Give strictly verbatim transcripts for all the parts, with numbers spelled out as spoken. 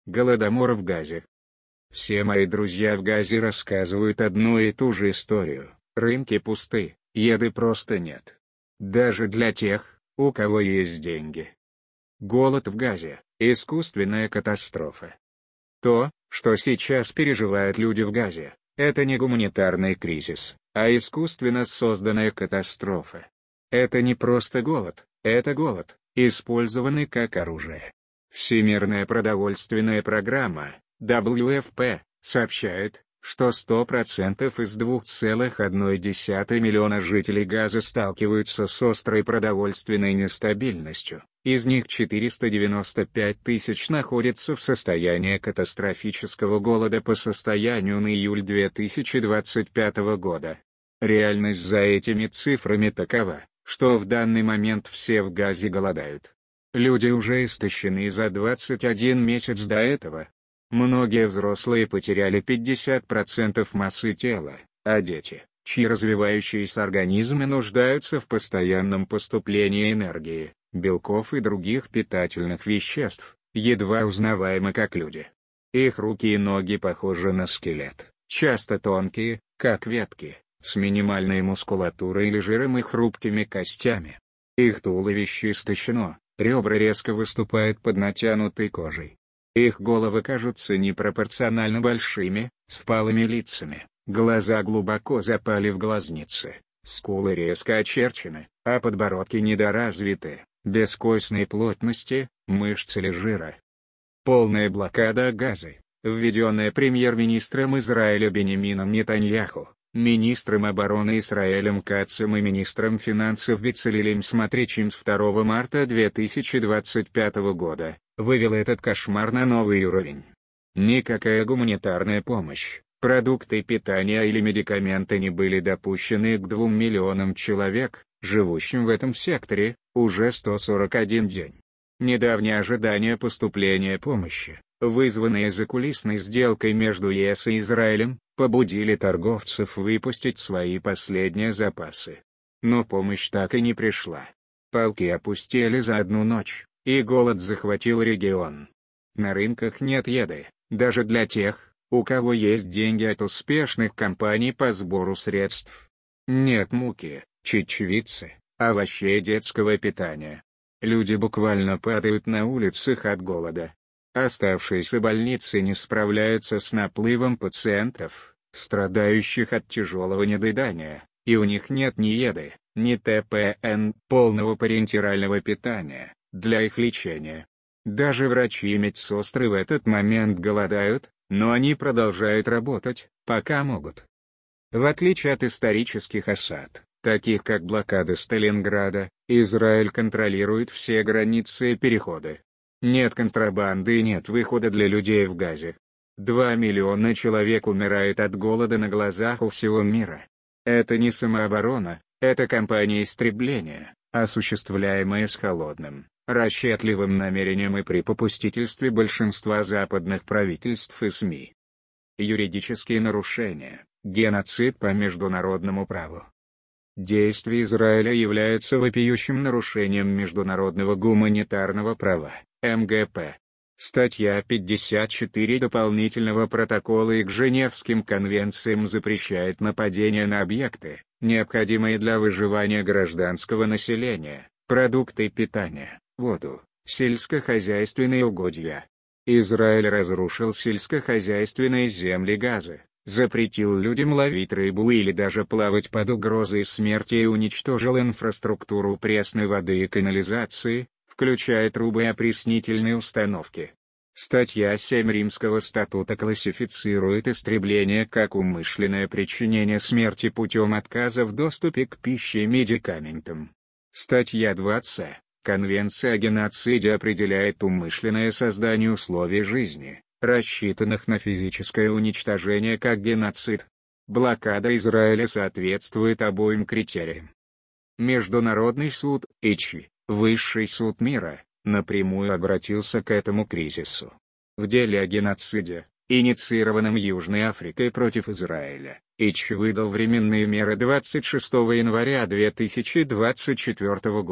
Голодомор в Газе. Все мои друзья в Газе рассказывают одну и ту же историю. Рынки пусты, еды просто нет. Даже для тех, у кого есть деньги. Голод в Газе – искусственная катастрофа. То, что сейчас переживают люди в Газе, это не гуманитарный кризис, а искусственно созданная катастрофа. Это не просто голод, это голод, использованный как оружие. Всемирная продовольственная программа, дабл ю эф пэ, сообщает, что сто процентов из двух целых одной десятой миллиона жителей Газы сталкиваются с острой продовольственной нестабильностью, из них четыреста девяносто пять тысяч находятся в состоянии катастрофического голода по состоянию на июль две тысячи двадцать пятого года. Реальность за этими цифрами такова, что в данный момент все в Газе голодают. Люди уже истощены за двадцать один месяц до этого. Многие взрослые потеряли пятьдесят процентов массы тела, а дети, чьи развивающиеся организмы нуждаются в постоянном поступлении энергии, белков и других питательных веществ, едва узнаваемы как люди. Их руки и ноги похожи на скелет, часто тонкие, как ветки, с минимальной мускулатурой или жиром и хрупкими костями. Их туловище истощено, ребра резко выступают под натянутой кожей. Их головы кажутся непропорционально большими, с впалыми лицами, глаза глубоко запали в глазницы, скулы резко очерчены, а подбородки недоразвиты, без костной плотности, мышц или жира. Полная блокада Газы, введенная премьер-министром Израиля Беньямином Нетаньяху, министром обороны Исраэлем Катцем и министром финансов Бецалелем Смотричем с второго марта две тысячи двадцать пятого года, вывела этот кошмар на новый уровень. Никакая гуманитарная помощь, продукты питания или медикаменты не были допущены к двум миллионам человек, живущим в этом секторе, уже сто сорок один день. Недавнее ожидание поступления помощи, вызванные закулисной сделкой между е эс и Израилем, побудили торговцев выпустить свои последние запасы. Но помощь так и не пришла. Полки опустели за одну ночь, и голод захватил регион. На рынках нет еды, даже для тех, у кого есть деньги от успешных компаний по сбору средств. Нет муки, чечевицы, овощей детского питания. Люди буквально падают на улицах от голода. Оставшиеся больницы не справляются с наплывом пациентов, страдающих от тяжелого недоедания, и у них нет ни еды, ни тэ пэ эн, полного парентерального питания, для их лечения. Даже врачи и медсестры в этот момент голодают, но они продолжают работать, пока могут. В отличие от исторических осад, таких как блокада Сталинграда, Израиль контролирует все границы и переходы. Нет контрабанды и нет выхода для людей в Газе. Два миллиона человек умирают от голода на глазах у всего мира. Это не самооборона, это кампания истребления, осуществляемая с холодным, расчетливым намерением и при попустительстве большинства западных правительств и СМИ. Юридические нарушения, геноцид по международному праву. Действия Израиля являются вопиющим нарушением международного гуманитарного права, эм гэ пэ. Статья пятьдесят четыре дополнительного протокола и к Женевским конвенциям запрещает нападения на объекты, необходимые для выживания гражданского населения, продукты питания, воду, сельскохозяйственные угодья. Израиль разрушил сельскохозяйственные земли Газы, запретил людям ловить рыбу или даже плавать под угрозой смерти и уничтожил инфраструктуру пресной воды и канализации, включая трубы и опреснительные установки. Статья семь Римского статута классифицирует истребление как умышленное причинение смерти путем отказа в доступе к пище и медикаментам. Статья двадцать Конвенция о геноциде определяет умышленное создание условий жизни, рассчитанных на физическое уничтожение как геноцид. Блокада Израиля соответствует обоим критериям. Международный суд, ИЧИ, Высший суд мира, напрямую обратился к этому кризису. В деле о геноциде, инициированном Южной Африкой против Израиля, ИЧИ выдал временные меры двадцать шестого января две тысячи двадцать четвёртого года,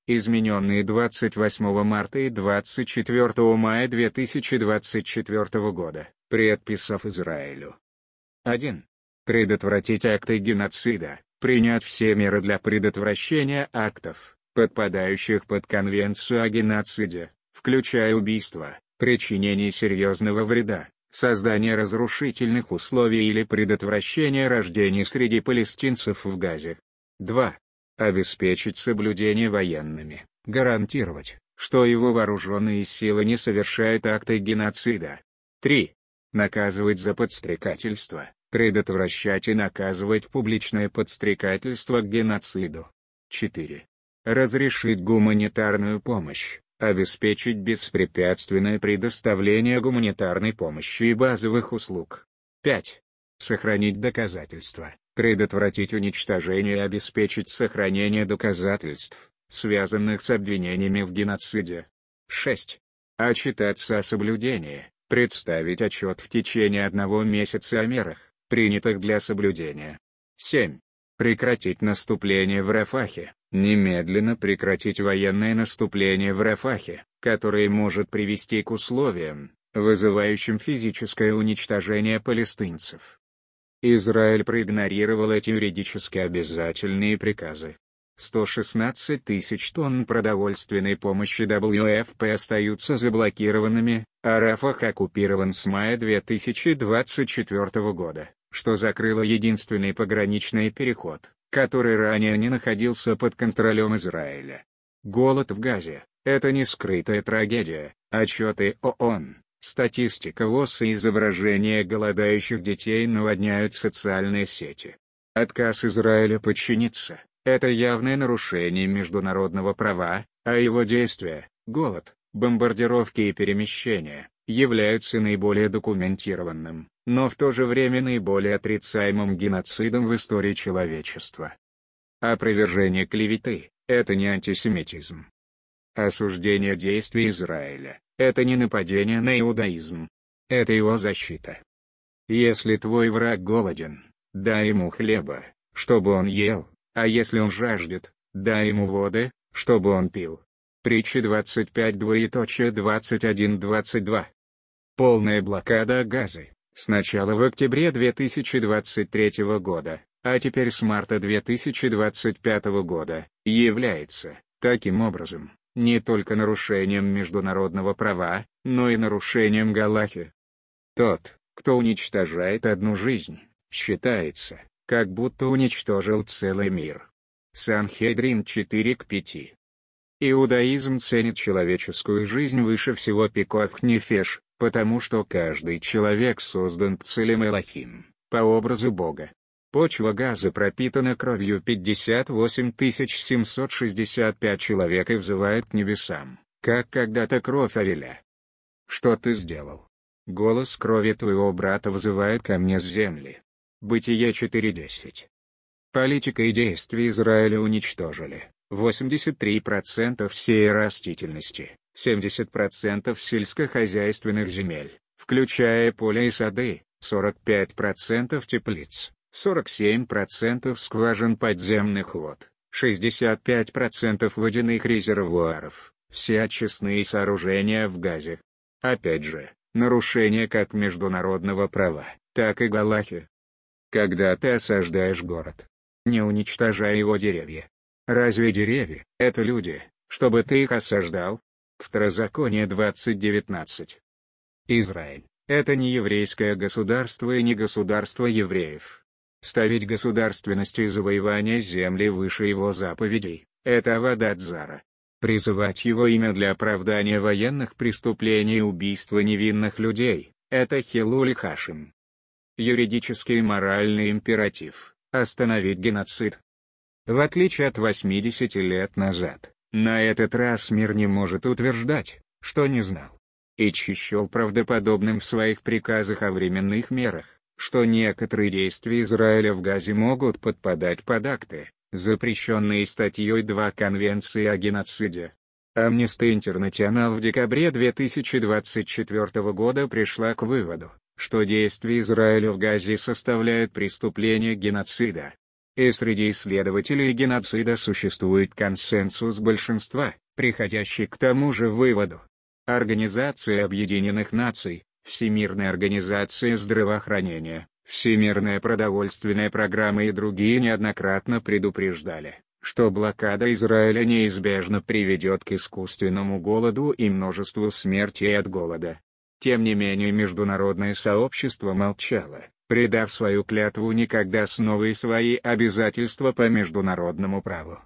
измененные двадцать восьмого марта и двадцать четвёртого мая две тысячи двадцать четвёртого года, предписав Израилю. один. Предотвратить акты геноцида, принять все меры для предотвращения актов, подпадающих под Конвенцию о геноциде, включая убийство, причинение серьезного вреда, создание разрушительных условий или предотвращение рождения среди палестинцев в Газе. два. Обеспечить соблюдение военными, гарантировать, что его вооруженные силы не совершают акты геноцида. три. Наказывать за подстрекательство, предотвращать и наказывать публичное подстрекательство к геноциду. четыре. Разрешить гуманитарную помощь, обеспечить беспрепятственное предоставление гуманитарной помощи и базовых услуг. пять. Сохранить доказательства, предотвратить уничтожение и обеспечить сохранение доказательств, связанных с обвинениями в геноциде. шесть. Отчитаться о соблюдении, представить отчет в течение одного месяца о мерах, принятых для соблюдения. семь. Прекратить наступление в Рафахе, немедленно прекратить военное наступление в Рафахе, которое может привести к условиям, вызывающим физическое уничтожение палестинцев. Израиль проигнорировал эти юридически обязательные приказы. сто шестнадцать тысяч тонн продовольственной помощи дабл ю эф пи остаются заблокированными, а Рафах оккупирован с мая две тысячи двадцать четвёртого года, что закрыло единственный пограничный переход, который ранее не находился под контролем Израиля. Голод в Газе – это не скрытая трагедия, отчеты ООН, статистика ВОЗ и изображения голодающих детей наводняют социальные сети. Отказ Израиля подчиниться – это явное нарушение международного права, а его действия – голод, бомбардировки и перемещения – являются наиболее документированным, но в то же время наиболее отрицаемым геноцидом в истории человечества. Опровержение клеветы – это не антисемитизм. Осуждение действий Израиля – это не нападение на иудаизм. Это его защита. Если твой враг голоден, дай ему хлеба, чтобы он ел, а если он жаждет, дай ему воды, чтобы он пил. Притча двадцать пять двадцать один двадцать два. Полная блокада Газы, сначала в октябре две тысячи двадцать третьего года, а теперь с марта две тысячи двадцать пятого года, является, таким образом, не только нарушением международного права, но и нарушением Галахи. Тот, кто уничтожает одну жизнь, считается, как будто уничтожил целый мир. Санхедрин четыре к пяти. Иудаизм ценит человеческую жизнь выше всего пикох нефеш, потому что каждый человек создан Бцелем Элохим, по образу Бога. Почва Газы пропитана кровью пятьдесят восемь тысяч семьсот шестьдесят пять человек и взывает к небесам, как когда-то кровь Авеля. Что ты сделал? Голос крови твоего брата взывает ко мне с земли. Бытие четыре десять. Политика и действия Израиля уничтожили восемьдесят три процента всей растительности, семьдесят процентов сельскохозяйственных земель, включая поля и сады, сорок пять процентов теплиц, сорок семь процентов скважин подземных вод, шестьдесят пять процентов водяных резервуаров, все очистные сооружения в Газе. Опять же, нарушение как международного права, так и Галахи. Когда ты осаждаешь город, не уничтожай его деревья. Разве деревья — это люди, чтобы ты их осаждал? Второзаконие двадцать девятнадцать. Израиль — это не еврейское государство и не государство евреев. Ставить государственность и завоевание земли выше его заповедей — это авадат зара. Призывать его имя для оправдания военных преступлений и убийства невинных людей — это хилуль хашим. Юридический и моральный императив – остановить геноцид. В отличие от восьмидесяти лет назад, на этот раз мир не может утверждать, что не знал. И счел правдоподобным в своих приказах о временных мерах, что некоторые действия Израиля в Газе могут подпадать под акты, запрещенные статьей два Конвенции о геноциде. Amnesty International в декабре две тысячи двадцать четвёртого года пришла к выводу, что действия Израиля в Газе составляют преступление геноцида. И среди исследователей геноцида существует консенсус большинства, приходящий к тому же выводу. Организация Объединенных Наций, Всемирная организация здравоохранения, Всемирная продовольственная программа и другие неоднократно предупреждали, что блокада Израиля неизбежно приведет к искусственному голоду и множеству смертей от голода. Тем не менее международное сообщество молчало, предав свою клятву никогда снова и свои обязательства по международному праву.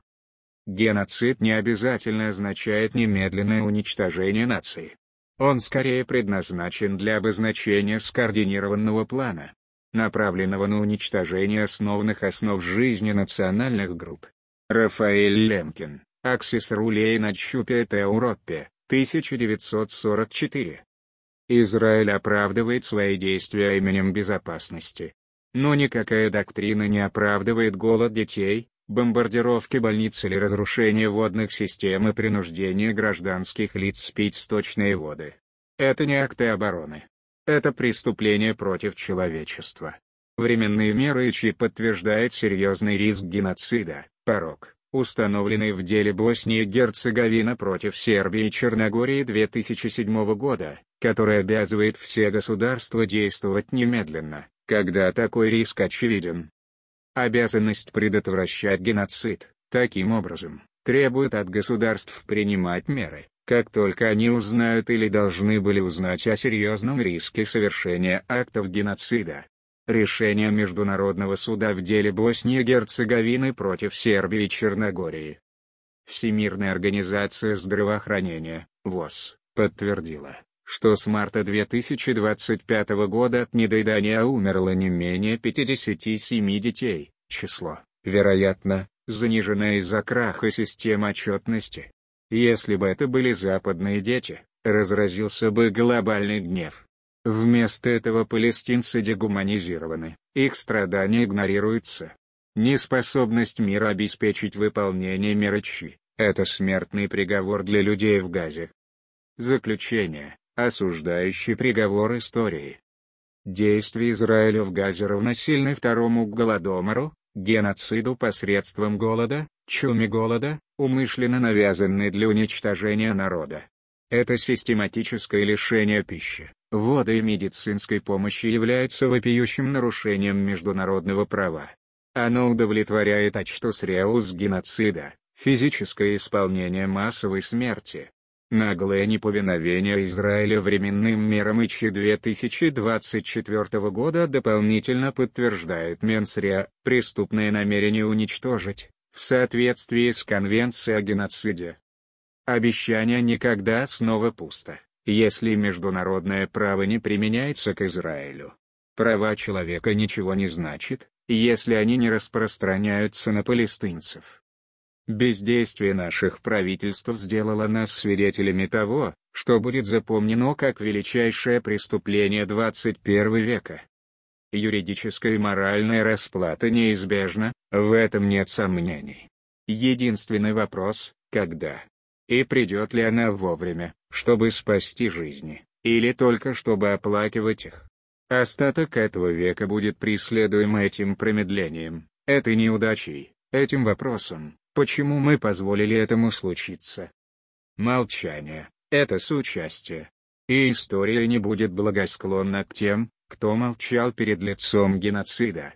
Геноцид не обязательно означает немедленное уничтожение нации. Он скорее предназначен для обозначения скоординированного плана, направленного на уничтожение основных основ жизни национальных групп. Рафаэль Лемкин, Axis Rule in Occupying Europe, тысяча девятьсот сорок четыре. Израиль оправдывает свои действия именем безопасности. Но никакая доктрина не оправдывает голод детей, бомбардировки больниц или разрушение водных систем и принуждение гражданских лиц пить сточные воды. Это не акты обороны. Это преступление против человечества. Временные меры ИЧИ подтверждают серьезный риск геноцида, порог, установленный в деле Боснии и Герцеговина против Сербии и Черногории две тысячи седьмого года, который обязывает все государства действовать немедленно, когда такой риск очевиден. Обязанность предотвращать геноцид, таким образом, требует от государств принимать меры, как только они узнают или должны были узнать о серьезном риске совершения актов геноцида. Решение Международного суда в деле Боснии и Герцеговины против Сербии и Черногории. Всемирная организация здравоохранения, ВОЗ, подтвердила, что с марта две тысячи двадцать пятого года от недоедания умерло не менее пятидесяти семи детей, число, вероятно, заниженное из-за краха системы отчетности. Если бы это были западные дети, разразился бы глобальный гнев. Вместо этого палестинцы дегуманизированы, их страдания игнорируются. Неспособность мира обеспечить выполнение мер ИЧИ – это смертный приговор для людей в Газе. Заключение. Осуждающий приговор истории. Действия Израиля в Газе равносильны второму голодомору, геноциду посредством голода, чуме голода, умышленно навязанной для уничтожения народа. Это систематическое лишение пищи, воды и медицинской помощи является вопиющим нарушением международного права. Оно удовлетворяет ачтус реус геноцида, физическое исполнение массовой смерти. Наглое неповиновение Израиля временным мерам ИЧИ две тысячи двадцать четвёртого года дополнительно подтверждает Менсриа, преступное намерение уничтожить, в соответствии с Конвенцией о геноциде. Обещание никогда снова пусто, если международное право не применяется к Израилю. Права человека ничего не значат, если они не распространяются на палестинцев. Бездействие наших правительств сделало нас свидетелями того, что будет запомнено как величайшее преступление двадцать первого века. Юридическая и моральная расплата неизбежна, в этом нет сомнений. Единственный вопрос – когда? И придет ли она вовремя, чтобы спасти жизни, или только чтобы оплакивать их? Остаток этого века будет преследуем этим промедлением, этой неудачей, этим вопросом. Почему мы позволили этому случиться? Молчание – это соучастие. И история не будет благосклонна к тем, кто молчал перед лицом геноцида.